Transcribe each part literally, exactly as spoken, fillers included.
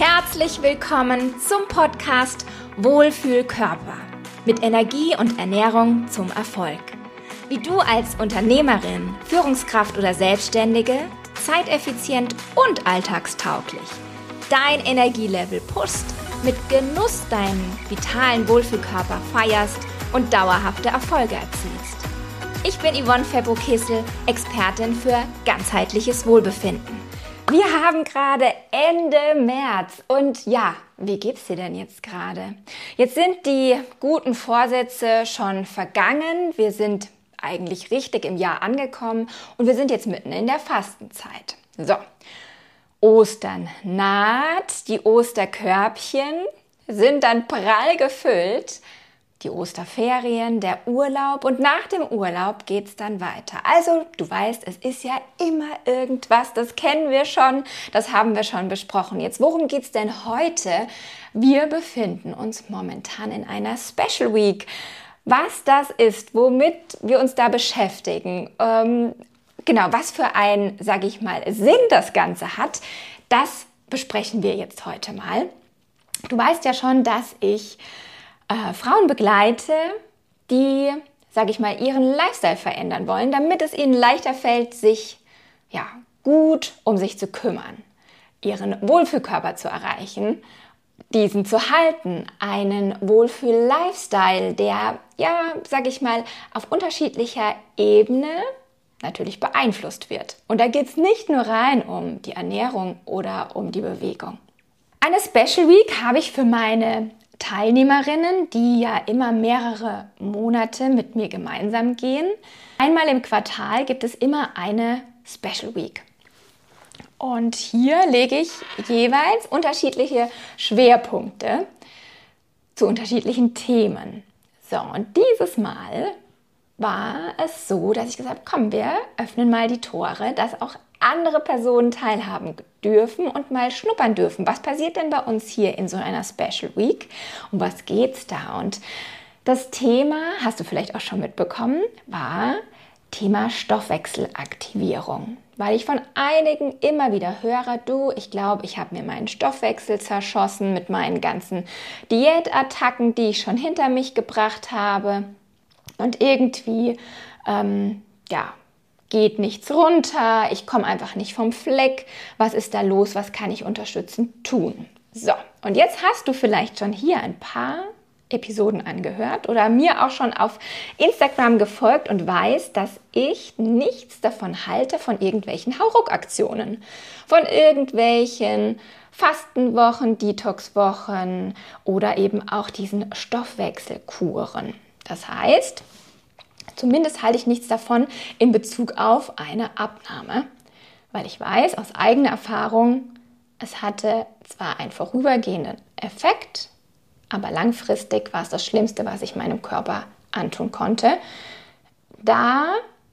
Herzlich willkommen zum Podcast Wohlfühlkörper mit Energie und Ernährung zum Erfolg. Wie du als Unternehmerin, Führungskraft oder Selbstständige zeiteffizient und alltagstauglich dein Energielevel pushst, mit Genuss deinen vitalen Wohlfühlkörper feierst und dauerhafte Erfolge erzielst. Ich bin Yvonne Febbo-Kessel, Expertin für ganzheitliches Wohlbefinden. Wir haben gerade Ende März und ja, wie geht's dir denn jetzt gerade? Jetzt sind die guten Vorsätze schon vergangen, wir sind eigentlich richtig im Jahr angekommen und wir sind jetzt mitten in der Fastenzeit. So, Ostern naht, die Osterkörbchen sind dann prall gefüllt. Die Osterferien, der Urlaub und nach dem Urlaub geht's dann weiter. Also du weißt, es ist ja immer irgendwas, das kennen wir schon, das haben wir schon besprochen. Jetzt, worum geht's denn heute? Wir befinden uns momentan in einer Special Week. Was das ist, womit wir uns da beschäftigen, ähm, genau, was für ein, sage ich mal, Sinn das Ganze hat, das besprechen wir jetzt heute mal. Du weißt ja schon, dass ich Äh, Frauen begleite, die, sage ich mal, ihren Lifestyle verändern wollen, damit es ihnen leichter fällt, sich ja, gut um sich zu kümmern, ihren Wohlfühlkörper zu erreichen, diesen zu halten, einen Wohlfühl-Lifestyle, der, ja, sage ich mal, auf unterschiedlicher Ebene natürlich beeinflusst wird. Und da geht es nicht nur rein um die Ernährung oder um die Bewegung. Eine Special Week habe ich für meine Teilnehmerinnen, die ja immer mehrere Monate mit mir gemeinsam gehen. Einmal im Quartal gibt es immer eine Special Week. Und hier lege ich jeweils unterschiedliche Schwerpunkte zu unterschiedlichen Themen. So, und dieses Mal war es so, dass ich gesagt habe, komm, wir öffnen mal die Tore, dass auch andere Personen teilhaben dürfen und mal schnuppern dürfen. Was passiert denn bei uns hier in so einer Special Week? Um was geht's da? Und das Thema, hast du vielleicht auch schon mitbekommen, war Thema Stoffwechselaktivierung. Weil ich von einigen immer wieder höre, du, ich glaube, ich habe mir meinen Stoffwechsel zerschossen mit meinen ganzen Diätattacken, die ich schon hinter mich gebracht habe. Und irgendwie, ähm, ja, geht nichts runter, ich komme einfach nicht vom Fleck. Was ist da los? Was kann ich unterstützend tun? So, und jetzt hast du vielleicht schon hier ein paar Episoden angehört oder mir auch schon auf Instagram gefolgt und weißt, dass ich nichts davon halte, von irgendwelchen Hauruck-Aktionen, von irgendwelchen Fastenwochen, Detoxwochen oder eben auch diesen Stoffwechselkuren. Das heißt, zumindest halte ich nichts davon in Bezug auf eine Abnahme, weil ich weiß aus eigener Erfahrung, es hatte zwar einen vorübergehenden Effekt, aber langfristig war es das Schlimmste, was ich meinem Körper antun konnte, da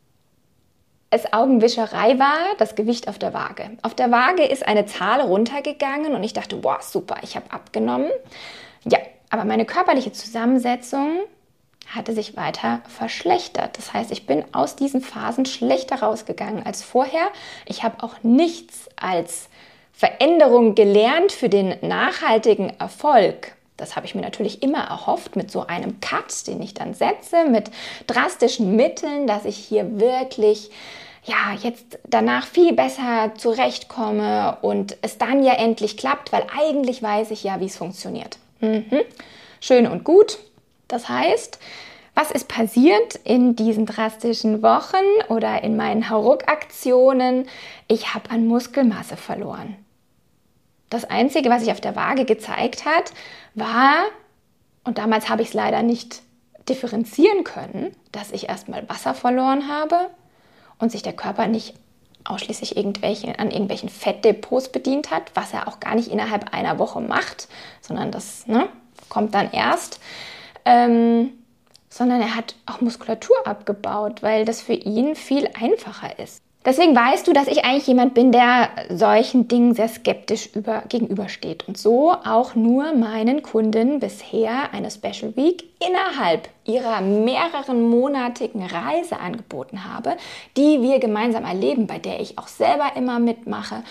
es Augenwischerei war, das Gewicht auf der Waage. Auf der Waage ist eine Zahl runtergegangen und ich dachte, boah, super, ich habe abgenommen. Ja, aber meine körperliche Zusammensetzung hatte sich weiter verschlechtert. Das heißt, ich bin aus diesen Phasen schlechter rausgegangen als vorher. Ich habe auch nichts als Veränderung gelernt für den nachhaltigen Erfolg. Das habe ich mir natürlich immer erhofft mit so einem Cut, den ich dann setze, mit drastischen Mitteln, dass ich hier wirklich ja, jetzt danach viel besser zurechtkomme und es dann ja endlich klappt, weil eigentlich weiß ich ja, wie es funktioniert. Mhm. Schön und gut. Das heißt, was ist passiert in diesen drastischen Wochen oder in meinen Hauruck-Aktionen? Ich habe an Muskelmasse verloren. Das Einzige, was sich auf der Waage gezeigt hat, war, und damals habe ich es leider nicht differenzieren können, dass ich erstmal Wasser verloren habe und sich der Körper nicht ausschließlich irgendwelche, an irgendwelchen Fettdepots bedient hat, was er auch gar nicht innerhalb einer Woche macht, sondern das ne, kommt dann erst. Ähm, sondern er hat auch Muskulatur abgebaut, weil das für ihn viel einfacher ist. Deswegen weißt du, dass ich eigentlich jemand bin, der solchen Dingen sehr skeptisch über, gegenübersteht und so auch nur meinen Kunden bisher eine Special Week innerhalb ihrer mehreren monatigen Reise angeboten habe, die wir gemeinsam erleben, bei der ich auch selber immer mitmache,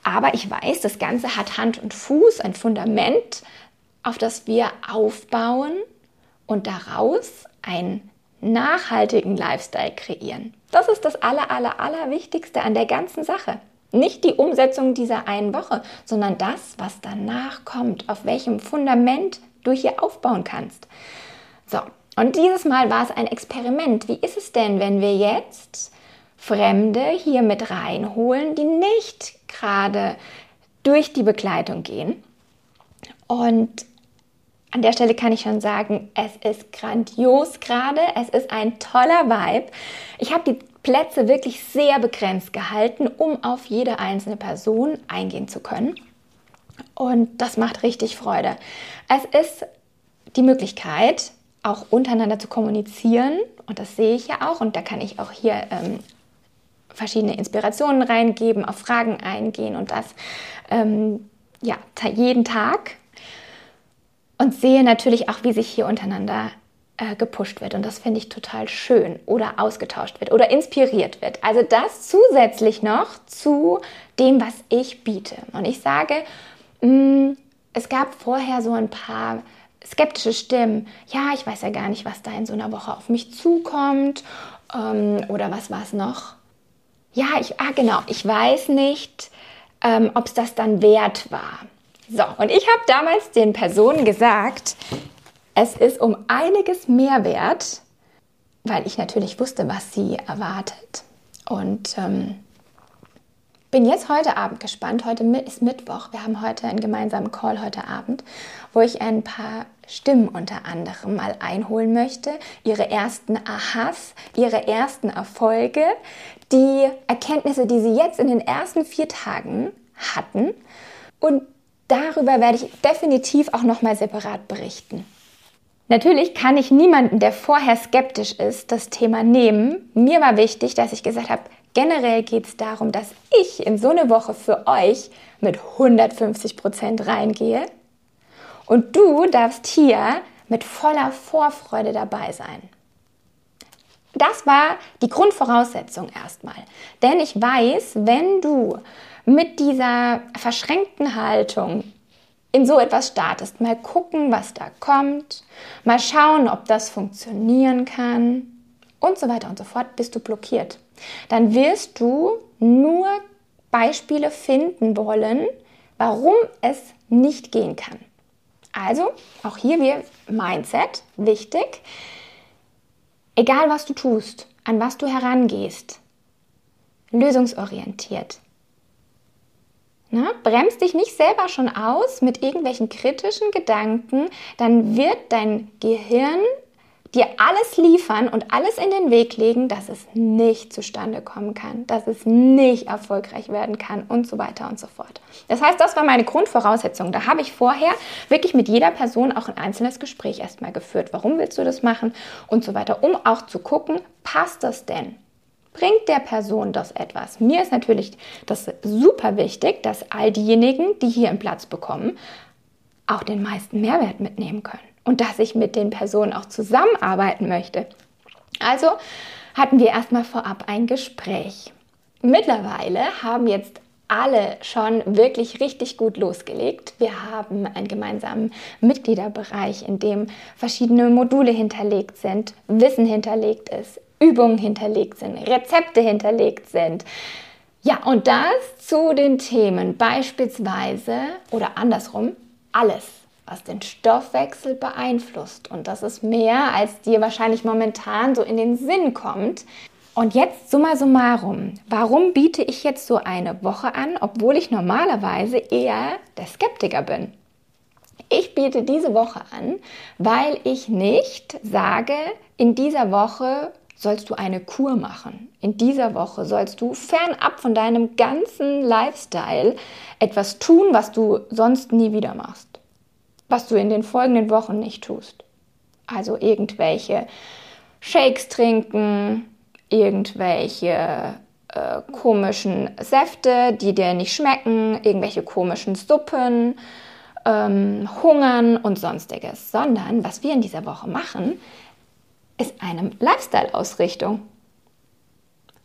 Aber ich weiß, das Ganze hat Hand und Fuß, ein Fundament, auf das wir aufbauen und daraus einen nachhaltigen Lifestyle kreieren. Das ist das aller, aller, aller Wichtigste an der ganzen Sache. Nicht die Umsetzung dieser einen Woche, sondern das, was danach kommt, auf welchem Fundament du hier aufbauen kannst. So, und dieses Mal war es ein Experiment. Wie ist es denn, wenn wir jetzt Fremde hier mit reinholen, die nicht gerade durch die Begleitung gehen? Und an der Stelle kann ich schon sagen, es ist grandios gerade, es ist ein toller Vibe. Ich habe die Plätze wirklich sehr begrenzt gehalten, um auf jede einzelne Person eingehen zu können. Und das macht richtig Freude. Es ist die Möglichkeit, auch untereinander zu kommunizieren. Und das sehe ich ja auch. Und da kann ich auch hier ähm, verschiedene Inspirationen reingeben, auf Fragen eingehen und das ähm, ja, jeden Tag. Und sehe natürlich auch, wie sich hier untereinander äh, gepusht wird. Und das finde ich total schön. Oder ausgetauscht wird oder inspiriert wird. Also das zusätzlich noch zu dem, was ich biete. Und ich sage, mh, es gab vorher so ein paar skeptische Stimmen. Ja, ich weiß ja gar nicht, was da in so einer Woche auf mich zukommt. Ähm, oder was war es noch? Ja, ich, ah genau, ich weiß nicht, ähm, ob es das dann wert war. So, und ich habe damals den Personen gesagt, es ist um einiges mehr wert, weil ich natürlich wusste, was sie erwartet. Und ähm, bin jetzt heute Abend gespannt. Heute ist Mittwoch. Wir haben heute einen gemeinsamen Call heute Abend, wo ich ein paar Stimmen unter anderem mal einholen möchte. Ihre ersten Ahas, ihre ersten Erfolge, die Erkenntnisse, die sie jetzt in den ersten vier Tagen hatten. Und darüber werde ich definitiv auch nochmal separat berichten. Natürlich kann ich niemanden, der vorher skeptisch ist, das Thema nehmen. Mir war wichtig, dass ich gesagt habe, generell geht es darum, dass ich in so eine Woche für euch mit hundertfünfzig Prozent reingehe und du darfst hier mit voller Vorfreude dabei sein. Das war die Grundvoraussetzung erstmal. Denn ich weiß, wenn du mit dieser verschränkten Haltung in so etwas startest, mal gucken, was da kommt, mal schauen, ob das funktionieren kann und so weiter und so fort, bist du blockiert. Dann wirst du nur Beispiele finden wollen, warum es nicht gehen kann. Also, auch hier wieder Mindset, wichtig. Egal, was du tust, an was du herangehst, lösungsorientiert. Na, bremst dich nicht selber schon aus mit irgendwelchen kritischen Gedanken, dann wird dein Gehirn dir alles liefern und alles in den Weg legen, dass es nicht zustande kommen kann, dass es nicht erfolgreich werden kann und so weiter und so fort. Das heißt, das war meine Grundvoraussetzung. Da habe ich vorher wirklich mit jeder Person auch ein einzelnes Gespräch erstmal geführt. Warum willst du das machen und so weiter, um auch zu gucken, passt das denn? Bringt der Person das etwas? Mir ist natürlich das super wichtig, dass all diejenigen, die hier einen Platz bekommen, auch den meisten Mehrwert mitnehmen können. Und dass ich mit den Personen auch zusammenarbeiten möchte. Also hatten wir erstmal vorab ein Gespräch. Mittlerweile haben jetzt alle schon wirklich richtig gut losgelegt. Wir haben einen gemeinsamen Mitgliederbereich, in dem verschiedene Module hinterlegt sind, Wissen hinterlegt ist, Übungen hinterlegt sind, Rezepte hinterlegt sind. Ja, und das zu den Themen beispielsweise oder andersrum alles, was den Stoffwechsel beeinflusst. Und das ist mehr, als dir wahrscheinlich momentan so in den Sinn kommt. Und jetzt summa summarum, warum biete ich jetzt so eine Woche an, obwohl ich normalerweise eher der Skeptiker bin? Ich biete diese Woche an, weil ich nicht sage, in dieser Woche sollst du eine Kur machen. In dieser Woche sollst du fernab von deinem ganzen Lifestyle etwas tun, was du sonst nie wieder machst. Was du in den folgenden Wochen nicht tust. Also irgendwelche Shakes trinken, irgendwelche äh, komischen Säfte, die dir nicht schmecken, irgendwelche komischen Suppen, ähm, Hungern und sonstiges. Sondern was wir in dieser Woche machen, ist eine Lifestyle-Ausrichtung. So,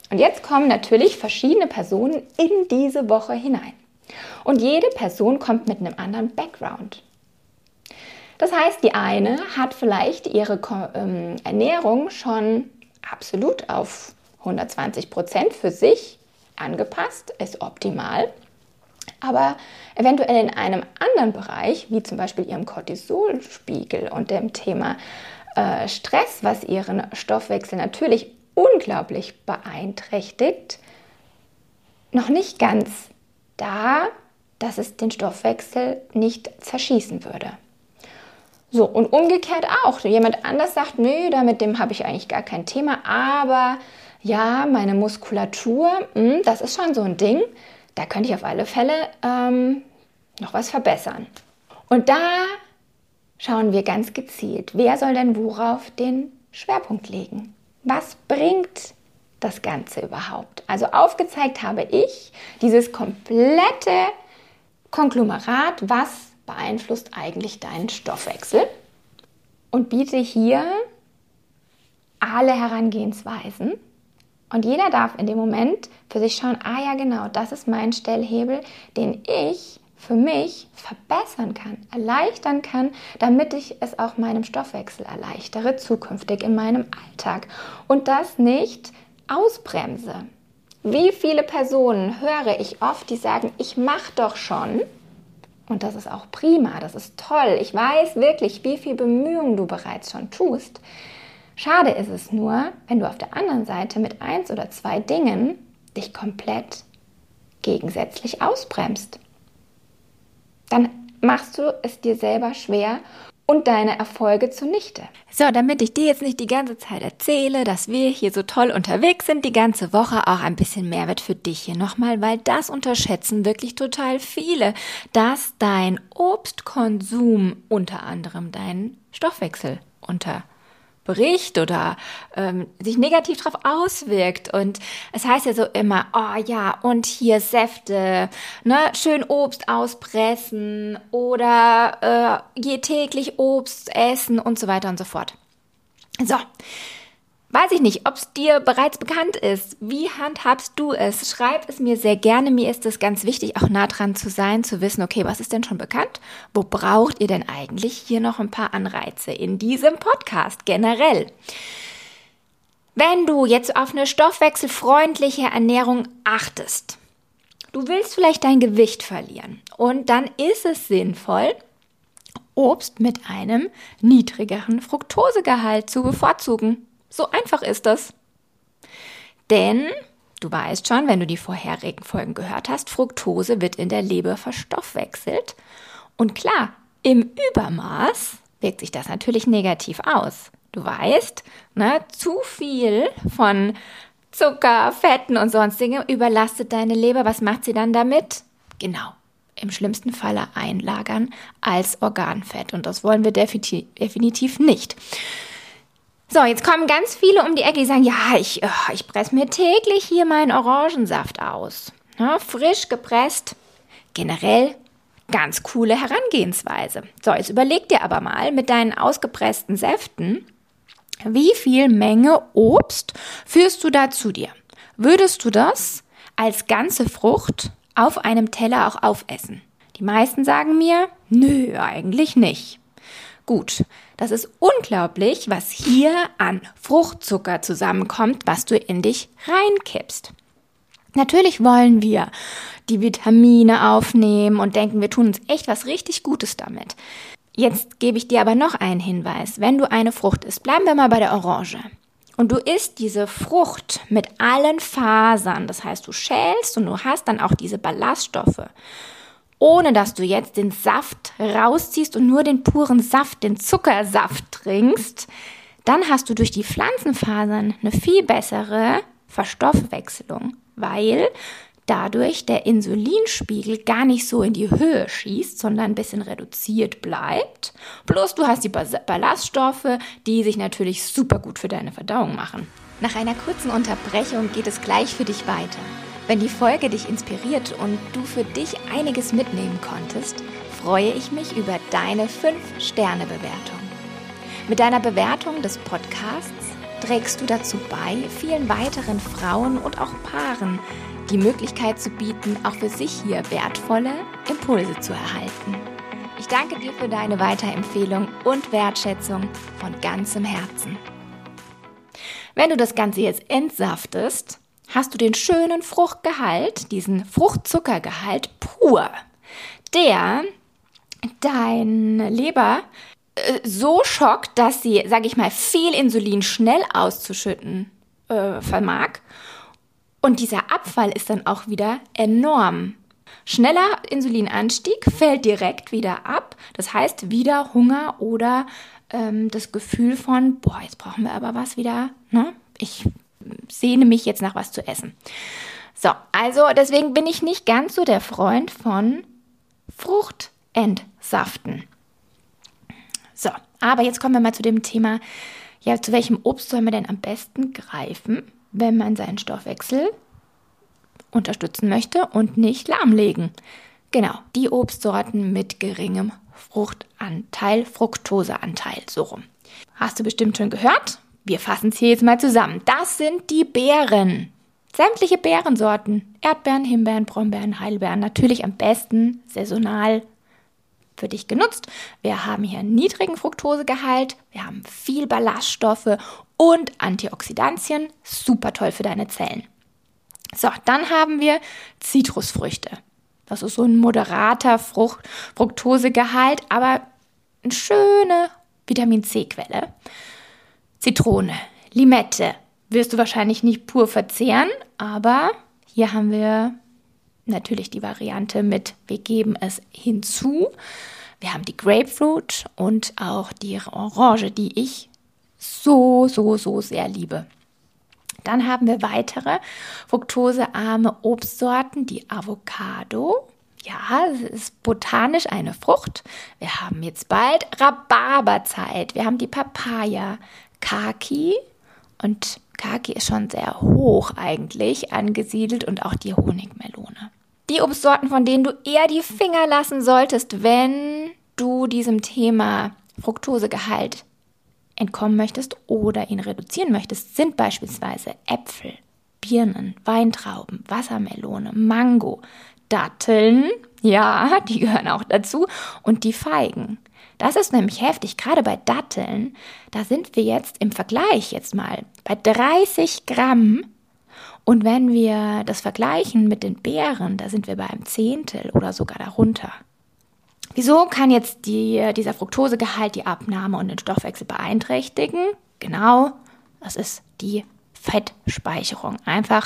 und jetzt kommen natürlich verschiedene Personen in diese Woche hinein. Und jede Person kommt mit einem anderen Background. Das heißt, die eine hat vielleicht ihre ähm, Ernährung schon absolut auf hundertzwanzig Prozent für sich angepasst, ist optimal. Aber eventuell in einem anderen Bereich, wie zum Beispiel ihrem Cortisolspiegel und dem Thema äh, Stress, was ihren Stoffwechsel natürlich unglaublich beeinträchtigt, noch nicht ganz da, dass es den Stoffwechsel nicht zerschießen würde. So, und umgekehrt auch. Jemand anders sagt, nö, damit dem habe ich eigentlich gar kein Thema, aber ja, meine Muskulatur, mh, das ist schon so ein Ding, da könnte ich auf alle Fälle ähm, noch was verbessern. Und da schauen wir ganz gezielt, wer soll denn worauf den Schwerpunkt legen? Was bringt das Ganze überhaupt? Also aufgezeigt habe ich dieses komplette Konglomerat, was beeinflusst eigentlich deinen Stoffwechsel, und biete hier alle Herangehensweisen. Und jeder darf in dem Moment für sich schauen, ah ja genau, das ist mein Stellhebel, den ich für mich verbessern kann, erleichtern kann, damit ich es auch meinem Stoffwechsel erleichtere, zukünftig in meinem Alltag und das nicht ausbremse. Wie viele Personen höre ich oft, die sagen, ich mache doch schon, und das ist auch prima, das ist toll, ich weiß wirklich, wie viel Bemühungen du bereits schon tust. Schade ist es nur, wenn du auf der anderen Seite mit eins oder zwei Dingen dich komplett gegensätzlich ausbremst. Dann machst du es dir selber schwer und deine Erfolge zunichte. So, damit ich dir jetzt nicht die ganze Zeit erzähle, dass wir hier so toll unterwegs sind, die ganze Woche auch ein bisschen Mehrwert für dich hier nochmal, weil das unterschätzen wirklich total viele, dass dein Obstkonsum unter anderem deinen Stoffwechsel unter bricht oder ähm, sich negativ darauf auswirkt. Und es heißt ja so immer, oh ja, und hier Säfte, ne, schön Obst auspressen oder äh, je täglich Obst essen und so weiter und so fort. So, weiß ich nicht, ob es dir bereits bekannt ist. Wie handhabst du es? Schreib es mir sehr gerne. Mir ist es ganz wichtig, auch nah dran zu sein, zu wissen, okay, was ist denn schon bekannt? Wo braucht ihr denn eigentlich hier noch ein paar Anreize in diesem Podcast generell? Wenn du jetzt auf eine stoffwechselfreundliche Ernährung achtest, du willst vielleicht dein Gewicht verlieren und dann ist es sinnvoll, Obst mit einem niedrigeren Fructosegehalt zu bevorzugen. So einfach ist das. Denn, du weißt schon, wenn du die vorherigen Folgen gehört hast, Fructose wird in der Leber verstoffwechselt. Und klar, im Übermaß wirkt sich das natürlich negativ aus. Du weißt, ne, zu viel von Zucker, Fetten und sonstigen überlastet deine Leber. Was macht sie dann damit? Genau, im schlimmsten Falle einlagern als Organfett. Und das wollen wir definitiv nicht. So, jetzt kommen ganz viele um die Ecke, die sagen, ja, ich, ich presse mir täglich hier meinen Orangensaft aus. Ja, frisch gepresst, generell ganz coole Herangehensweise. So, jetzt überleg dir aber mal mit deinen ausgepressten Säften, wie viel Menge Obst führst du da zu dir? Würdest du das als ganze Frucht auf einem Teller auch aufessen? Die meisten sagen mir, nö, eigentlich nicht. Gut, das ist unglaublich, was hier an Fruchtzucker zusammenkommt, was du in dich reinkippst. Natürlich wollen wir die Vitamine aufnehmen und denken, wir tun uns echt was richtig Gutes damit. Jetzt gebe ich dir aber noch einen Hinweis. Wenn du eine Frucht isst, bleiben wir mal bei der Orange. Und du isst diese Frucht mit allen Fasern, das heißt, du schälst und du hast dann auch diese Ballaststoffe, ohne dass du jetzt den Saft rausziehst und nur den puren Saft, den Zuckersaft trinkst, dann hast du durch die Pflanzenfasern eine viel bessere Verstoffwechselung, weil dadurch der Insulinspiegel gar nicht so in die Höhe schießt, sondern ein bisschen reduziert bleibt. Plus du hast die Ballaststoffe, die sich natürlich super gut für deine Verdauung machen. Nach einer kurzen Unterbrechung geht es gleich für dich weiter. Wenn die Folge dich inspiriert und du für dich einiges mitnehmen konntest, freue ich mich über deine fünf Sterne Bewertung. Mit deiner Bewertung des Podcasts trägst du dazu bei, vielen weiteren Frauen und auch Paaren die Möglichkeit zu bieten, auch für sich hier wertvolle Impulse zu erhalten. Ich danke dir für deine Weiterempfehlung und Wertschätzung von ganzem Herzen. Wenn du das Ganze jetzt entsaftest, hast du den schönen Fruchtgehalt, diesen Fruchtzuckergehalt pur, der deine Leber äh, so schockt, dass sie, sage ich mal, viel Insulin schnell auszuschütten äh, vermag. Und dieser Abfall ist dann auch wieder enorm. Schneller Insulinanstieg fällt direkt wieder ab. Das heißt wieder Hunger oder ähm, das Gefühl von, boah, jetzt brauchen wir aber was wieder. Ne? Ich sehne mich jetzt nach was zu essen. So, also deswegen bin ich nicht ganz so der Freund von Fruchtentsaften. So, aber jetzt kommen wir mal zu dem Thema, ja, zu welchem Obst soll man denn am besten greifen, wenn man seinen Stoffwechsel unterstützen möchte und nicht lahmlegen. Genau, die Obstsorten mit geringem Fruchtanteil, Fructoseanteil, so rum. Hast du bestimmt schon gehört? Wir fassen es hier jetzt mal zusammen. Das sind die Beeren. Sämtliche Beerensorten. Erdbeeren, Himbeeren, Brombeeren, Heidelbeeren. Natürlich am besten saisonal für dich genutzt. Wir haben hier einen niedrigen Fructosegehalt. Wir haben viel Ballaststoffe und Antioxidantien. Super toll für deine Zellen. So, dann haben wir Zitrusfrüchte. Das ist so ein moderater Frucht, Fructosegehalt, aber eine schöne Vitamin-C-Quelle. Zitrone, Limette wirst du wahrscheinlich nicht pur verzehren, aber hier haben wir natürlich die Variante mit, wir geben es hinzu. Wir haben die Grapefruit und auch die Orange, die ich so, so, so sehr liebe. Dann haben wir weitere fructosearme Obstsorten, die Avocado. Ja, es ist botanisch eine Frucht. Wir haben jetzt bald Rhabarberzeit. Wir haben die Papaya, Kaki und Kaki ist schon sehr hoch eigentlich angesiedelt und auch die Honigmelone. Die Obstsorten, von denen du eher die Finger lassen solltest, wenn du diesem Thema Fructosegehalt entkommen möchtest oder ihn reduzieren möchtest, sind beispielsweise Äpfel, Birnen, Weintrauben, Wassermelone, Mango, Datteln, ja, die gehören auch dazu, und die Feigen. Das ist nämlich heftig, gerade bei Datteln, da sind wir jetzt im Vergleich jetzt mal bei dreißig Gramm und wenn wir das vergleichen mit den Beeren, da sind wir bei einem Zehntel oder sogar darunter. Wieso kann jetzt die, dieser Fructosegehalt die Abnahme und den Stoffwechsel beeinträchtigen? Genau, das ist die Fettspeicherung. Einfach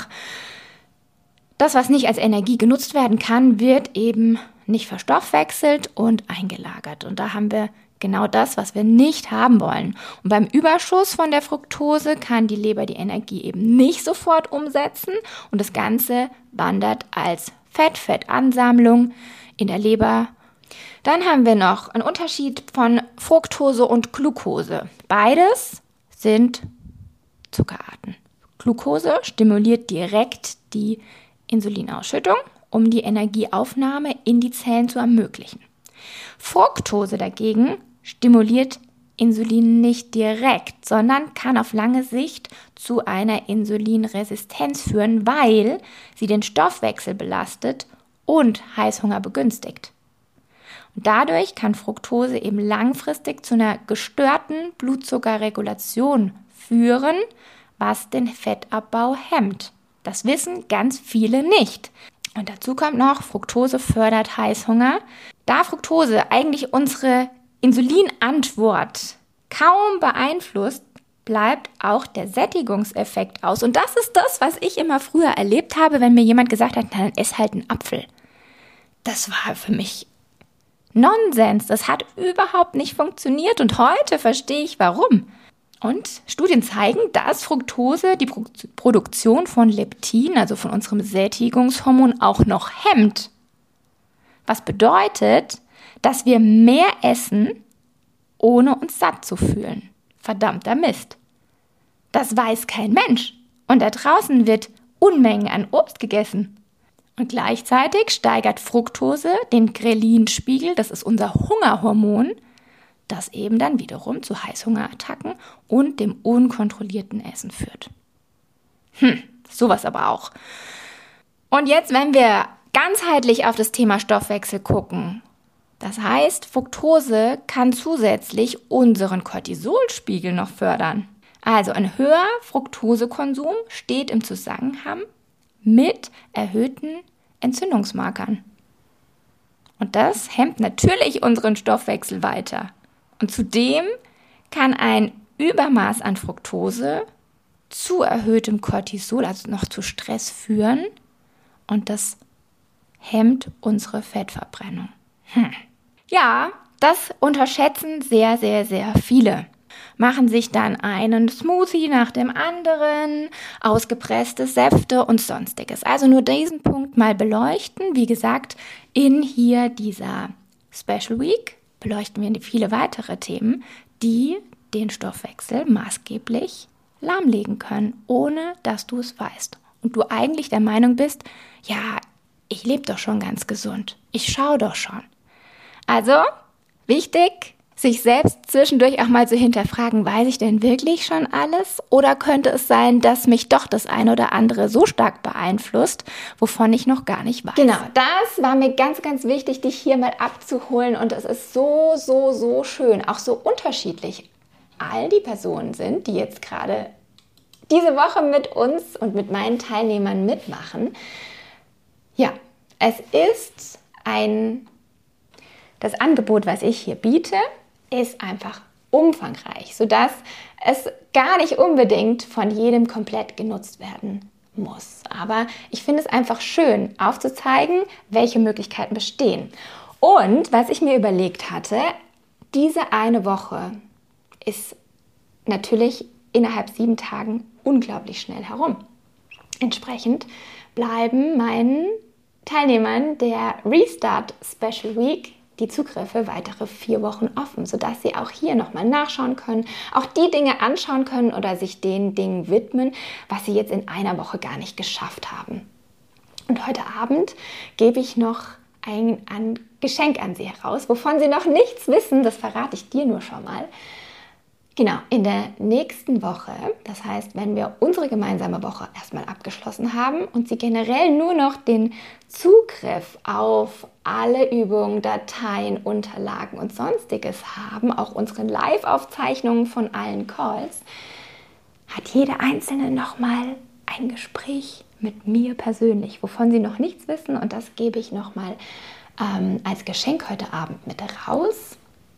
das, was nicht als Energie genutzt werden kann, wird eben nicht verstoffwechselt und eingelagert. Und da haben wir genau das, was wir nicht haben wollen. Und beim Überschuss von der Fructose kann die Leber die Energie eben nicht sofort umsetzen und das Ganze wandert als Fett, Fettansammlung in der Leber. Dann haben wir noch einen Unterschied von Fructose und Glucose. Beides sind Zuckerarten. Glucose stimuliert direkt die Insulinausschüttung, um die Energieaufnahme in die Zellen zu ermöglichen. Fructose dagegen stimuliert Insulin nicht direkt, sondern kann auf lange Sicht zu einer Insulinresistenz führen, weil sie den Stoffwechsel belastet und Heißhunger begünstigt. Und dadurch kann Fructose eben langfristig zu einer gestörten Blutzuckerregulation führen, was den Fettabbau hemmt. Das wissen ganz viele nicht. Und dazu kommt noch, Fructose fördert Heißhunger. Da Fructose eigentlich unsere Insulinantwort kaum beeinflusst, bleibt auch der Sättigungseffekt aus. Und das ist das, was ich immer früher erlebt habe, wenn mir jemand gesagt hat, dann ess halt einen Apfel. Das war für mich Nonsens. Das hat überhaupt nicht funktioniert und heute verstehe ich, warum. Und Studien zeigen, dass Fructose die Pro- Produktion von Leptin, also von unserem Sättigungshormon, auch noch hemmt. Was bedeutet, dass wir mehr essen, ohne uns satt zu fühlen. Verdammter Mist. Das weiß kein Mensch. Und da draußen wird Unmengen an Obst gegessen. Und gleichzeitig steigert Fructose den Ghrelinspiegel, das ist unser Hungerhormon, das eben dann wiederum zu Heißhungerattacken und dem unkontrollierten Essen führt. Hm, sowas aber auch. Und jetzt, wenn wir ganzheitlich auf das Thema Stoffwechsel gucken, das heißt, Fructose kann zusätzlich unseren Cortisolspiegel noch fördern. Also ein höherer Fructosekonsum steht im Zusammenhang mit erhöhten Entzündungsmarkern. Und das hemmt natürlich unseren Stoffwechsel weiter. Und zudem kann ein Übermaß an Fructose zu erhöhtem Cortisol, also noch zu Stress führen. Und das hemmt unsere Fettverbrennung. Hm. Ja, das unterschätzen sehr, sehr, sehr viele. Machen sich dann einen Smoothie nach dem anderen, ausgepresste Säfte und Sonstiges. Also nur diesen Punkt mal beleuchten. Wie gesagt, in hier dieser Special Week beleuchten wir viele weitere Themen, die den Stoffwechsel maßgeblich lahmlegen können, ohne dass du es weißt. Und du eigentlich der Meinung bist, ja, ich lebe doch schon ganz gesund. Ich schaue doch schon. Also, wichtig, sich selbst zwischendurch auch mal zu hinterfragen, weiß ich denn wirklich schon alles? Oder könnte es sein, dass mich doch das eine oder andere so stark beeinflusst, wovon ich noch gar nicht weiß? Genau, das war mir ganz, ganz wichtig, dich hier mal abzuholen. Und es ist so, so, so schön, auch so unterschiedlich all die Personen sind, die jetzt gerade diese Woche mit uns und mit meinen Teilnehmern mitmachen. Ja, es ist ein, das Angebot, was ich hier biete, ist einfach umfangreich, sodass es gar nicht unbedingt von jedem komplett genutzt werden muss. Aber ich finde es einfach schön, aufzuzeigen, welche Möglichkeiten bestehen. Und was ich mir überlegt hatte, diese eine Woche ist natürlich innerhalb sieben Tagen unglaublich schnell herum. Entsprechend bleiben meinen Teilnehmern der Restart Special Week die Zugriffe weitere vier Wochen offen, sodass sie auch hier nochmal nachschauen können, auch die Dinge anschauen können oder sich den Dingen widmen, was sie jetzt in einer Woche gar nicht geschafft haben. Und heute Abend gebe ich noch ein, ein Geschenk an Sie heraus, wovon Sie noch nichts wissen, das verrate ich dir nur schon mal. Genau, in der nächsten Woche, das heißt, wenn wir unsere gemeinsame Woche erstmal abgeschlossen haben und Sie generell nur noch den Zugriff auf alle Übungen, Dateien, Unterlagen und Sonstiges haben, auch unsere Live-Aufzeichnungen von allen Calls, hat jede Einzelne nochmal ein Gespräch mit mir persönlich, wovon Sie noch nichts wissen, und das gebe ich nochmal ähm, als Geschenk heute Abend mit raus.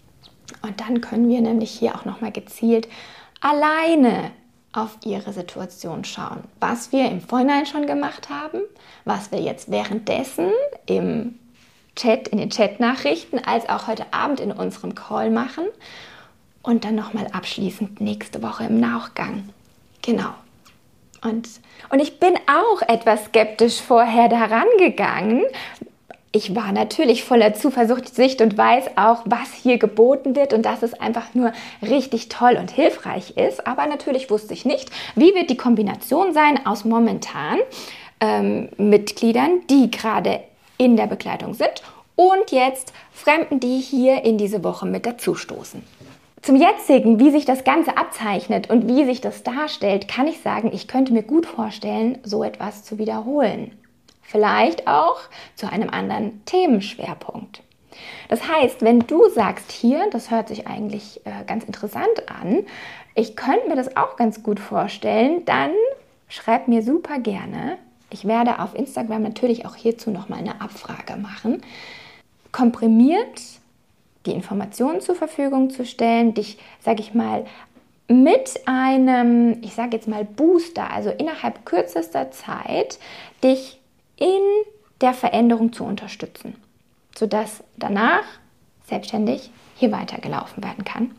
Und dann können wir nämlich hier auch nochmal gezielt alleine auf Ihre Situation schauen, was wir im Vorhinein schon gemacht haben, was wir jetzt währenddessen im Chat, in den Chatnachrichten, als auch heute Abend in unserem Call machen und dann nochmal abschließend nächste Woche im Nachgang. Genau. Und, und ich bin auch etwas skeptisch vorher daran gegangen. Ich war natürlich voller Zuversicht und weiß auch, was hier geboten wird und dass es einfach nur richtig toll und hilfreich ist. Aber natürlich wusste ich nicht, wie wird die Kombination sein aus momentan ähm, Mitgliedern, die gerade in der Begleitung sind, und jetzt Fremden, die hier in diese Woche mit dazustoßen. Zum jetzigen, wie sich das Ganze abzeichnet und wie sich das darstellt, kann ich sagen, ich könnte mir gut vorstellen, so etwas zu wiederholen. Vielleicht auch zu einem anderen Themenschwerpunkt. Das heißt, wenn du sagst hier, das hört sich eigentlich äh, ganz interessant an, ich könnte mir das auch ganz gut vorstellen, dann schreib mir super gerne. Ich werde auf Instagram natürlich auch hierzu nochmal eine Abfrage machen. Komprimiert die Informationen zur Verfügung zu stellen, dich, sage ich mal, mit einem, ich sage jetzt mal Booster, also innerhalb kürzester Zeit, dich in der Veränderung zu unterstützen, sodass danach selbstständig hier weitergelaufen werden kann.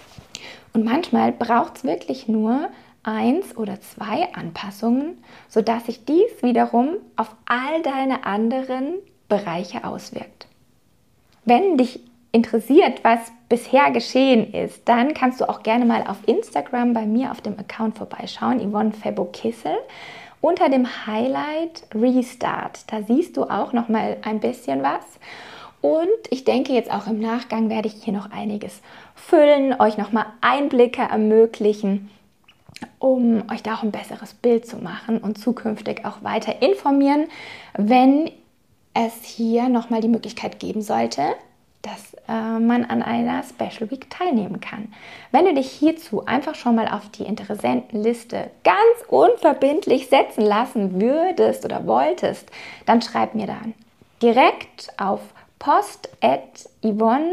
Und manchmal braucht es wirklich nur eins oder zwei Anpassungen, sodass sich dies wiederum auf all deine anderen Bereiche auswirkt. Wenn dich interessiert, was bisher geschehen ist, dann kannst du auch gerne mal auf Instagram bei mir auf dem Account vorbeischauen, Yvonne Febbo-Kissel. Unter dem Highlight Restart, da siehst du auch noch mal ein bisschen was. Und ich denke, jetzt auch im Nachgang werde ich hier noch einiges füllen, euch nochmal Einblicke ermöglichen, um euch da auch ein besseres Bild zu machen und zukünftig auch weiter informieren, wenn es hier nochmal die Möglichkeit geben sollte, dass äh, man an einer Special Week teilnehmen kann. Wenn du dich hierzu einfach schon mal auf die Interessentenliste ganz unverbindlich setzen lassen würdest oder wolltest, dann schreib mir dann direkt auf post at yvonne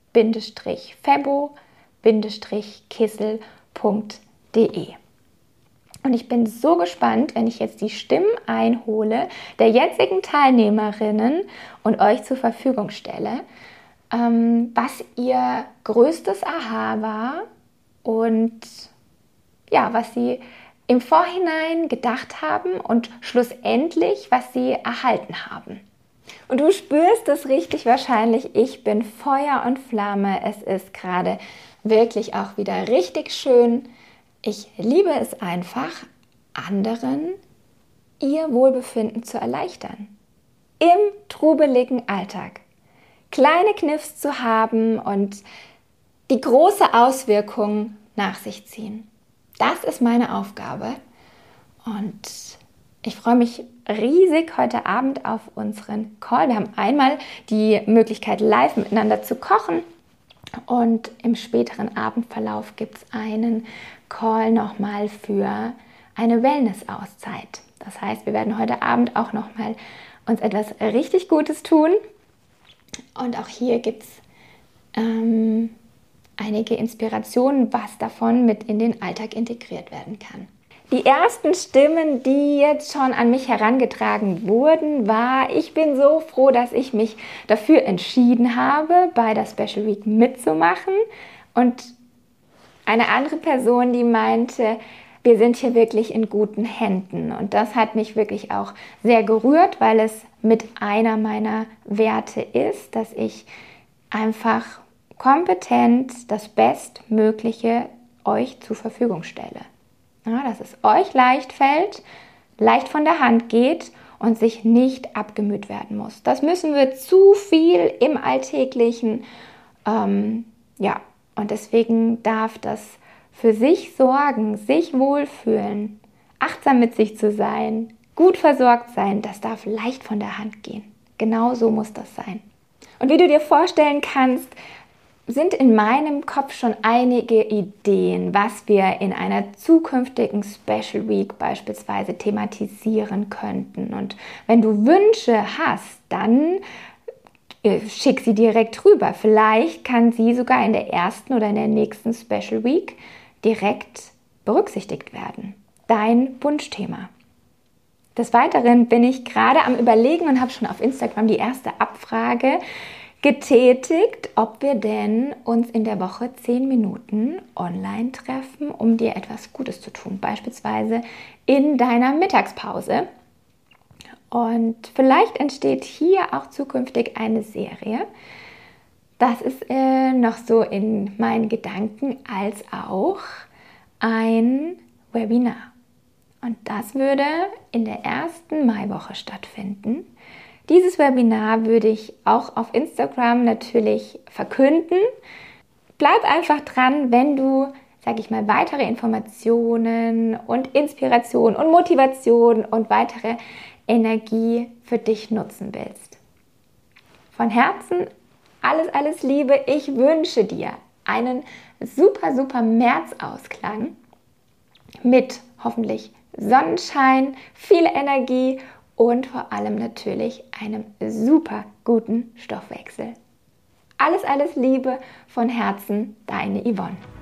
febo kissel punkt de. Und ich bin so gespannt, wenn ich jetzt die Stimmen einhole der jetzigen Teilnehmerinnen und euch zur Verfügung stelle, ähm, was ihr größtes Aha war und ja, was sie im Vorhinein gedacht haben und schlussendlich, was sie erhalten haben. Und du spürst es richtig wahrscheinlich, ich bin Feuer und Flamme. Es ist gerade wirklich auch wieder richtig schön. Ich liebe es einfach, anderen ihr Wohlbefinden zu erleichtern. Im trubeligen Alltag. Kleine Kniffs zu haben und die große Auswirkung nach sich ziehen. Das ist meine Aufgabe. Und ich freue mich riesig heute Abend auf unseren Call. Wir haben einmal die Möglichkeit, live miteinander zu kochen. Und im späteren Abendverlauf gibt es einen Call nochmal für eine Wellness-Auszeit. Das heißt, wir werden heute Abend auch nochmal uns etwas richtig Gutes tun. Und auch hier gibt es ähm, einige Inspirationen, was davon mit in den Alltag integriert werden kann. Die ersten Stimmen, die jetzt schon an mich herangetragen wurden, war, ich bin so froh, dass ich mich dafür entschieden habe, bei der Special Week mitzumachen. Und eine andere Person, die meinte, wir sind hier wirklich in guten Händen. Und das hat mich wirklich auch sehr gerührt, weil es mit einer meiner Werte ist, dass ich einfach kompetent das Bestmögliche euch zur Verfügung stelle. Ja, dass es euch leicht fällt, leicht von der Hand geht und sich nicht abgemüht werden muss. Das müssen wir zu viel im Alltäglichen. Ähm, ja, und deswegen darf das für sich sorgen, sich wohlfühlen, achtsam mit sich zu sein, gut versorgt sein, das darf leicht von der Hand gehen. Genau so muss das sein. Und wie du dir vorstellen kannst, sind in meinem Kopf schon einige Ideen, was wir in einer zukünftigen Special Week beispielsweise thematisieren könnten. Und wenn du Wünsche hast, dann schick sie direkt rüber. Vielleicht kann sie sogar in der ersten oder in der nächsten Special Week direkt berücksichtigt werden. Dein Wunschthema. Des Weiteren bin ich gerade am Überlegen und habe schon auf Instagram die erste Abfrage getätigt, ob wir denn uns in der Woche zehn Minuten online treffen, um dir etwas Gutes zu tun, beispielsweise in deiner Mittagspause. Und vielleicht entsteht hier auch zukünftig eine Serie. Das ist äh, noch so in meinen Gedanken, als auch ein Webinar. Und das würde in der ersten Maiwoche stattfinden. Dieses Webinar würde ich auch auf Instagram natürlich verkünden. Bleib einfach dran, wenn du, sage ich mal, weitere Informationen und Inspiration und Motivation und weitere Energie für dich nutzen willst. Von Herzen alles, alles Liebe. Ich wünsche dir einen super, super Märzausklang mit hoffentlich Sonnenschein, viel Energie und vor allem natürlich einem super guten Stoffwechsel. Alles, alles Liebe von Herzen, deine Yvonne.